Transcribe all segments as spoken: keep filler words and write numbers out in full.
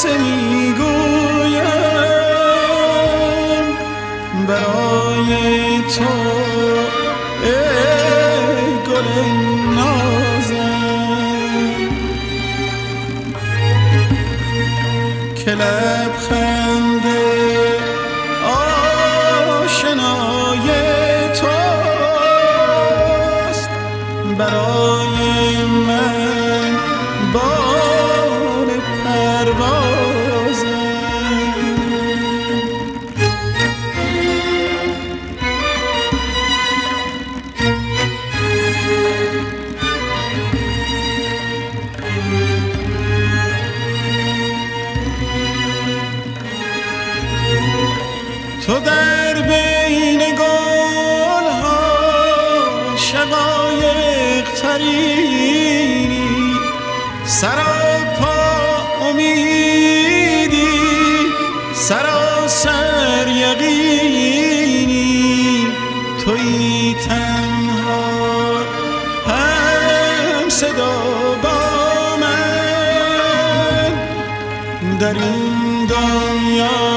قصه میگویم برای تو ای گل نازم که لبخند آشنای توست برای من بال پروازم تو در بین گل‌ها شقایق ترینی سراپا امیدی سراسر یقینی تویی تنها هم صدا با من در این دنیا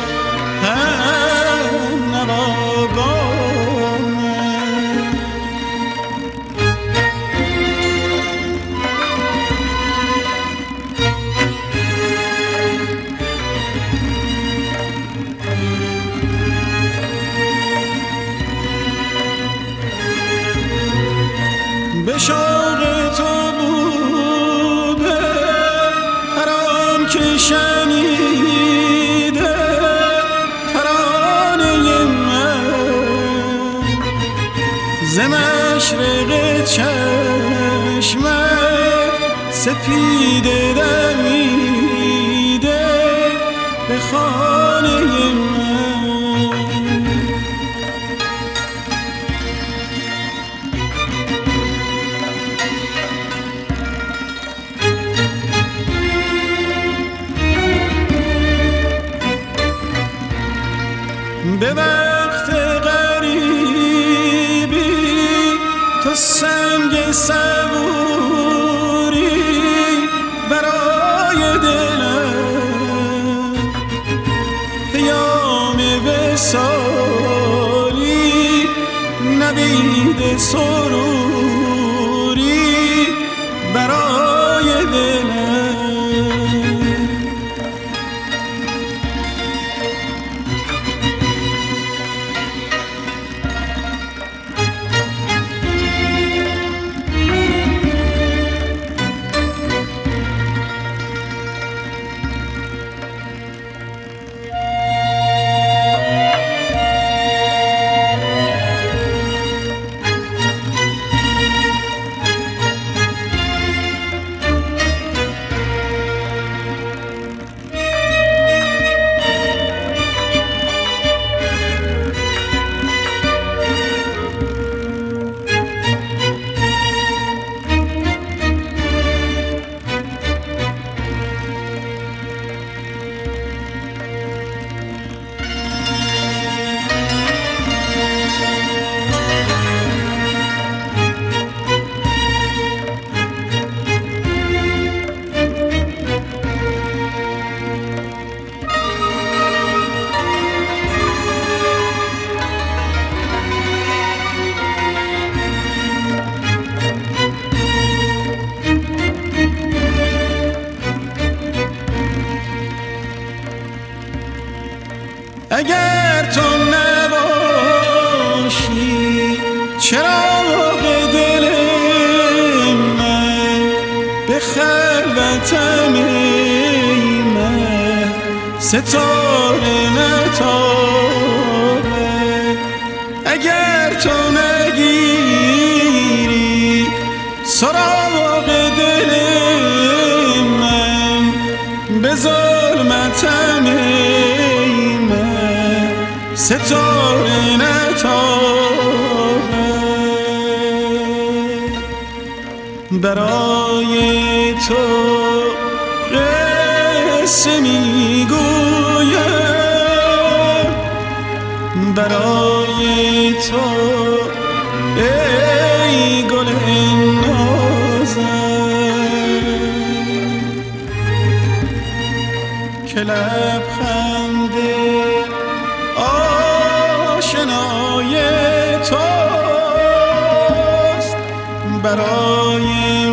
به شوق تو بوده حرام که شنیده ترانه من ز مشرق چشمت سپیده دمیده به خانه من به وقت غریبی تو سنگ صبوری برای دلم پیام وصالی نوید سروری برای دلم اگر تو نباشی چراغ دل من به خلوتم ای من ستاره نتابه اگر تو نگیری سراغ دل من به ظلمتم ای من ستاره نتابه برای تو قصه میگویم برای تو ای گل نازم لبخند آشنای توست برای